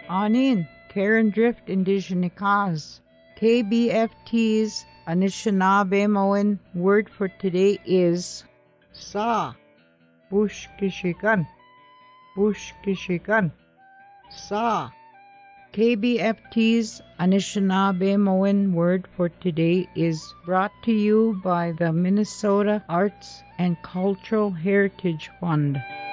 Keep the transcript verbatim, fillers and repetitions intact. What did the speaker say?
Anin, Karen Drift Indigenikaz. K B F T's Anishinaabemowin word for today is Sa. Bushkishikan. Bushkishikan. Sa. K B F T's Anishinaabemowin word for today is brought to you by the Minnesota Arts and Cultural Heritage Fund.